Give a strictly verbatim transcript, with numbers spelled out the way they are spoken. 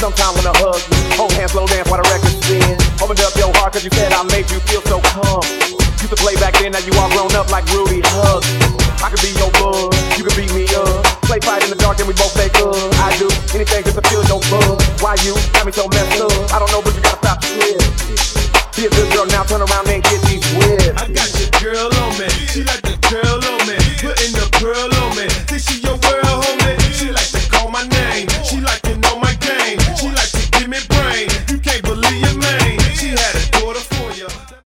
sometimes wanna hug you. Hold hands, slow dance while the record spin. Opened up your heart cause you said I made you feel so calm. Used to play back then, now you all grown up like Rudy Hug. I could be your bud, you could beat me up. Play fight in the dark and we both make up. I do anything just to feel your buzz. Why you got me so messed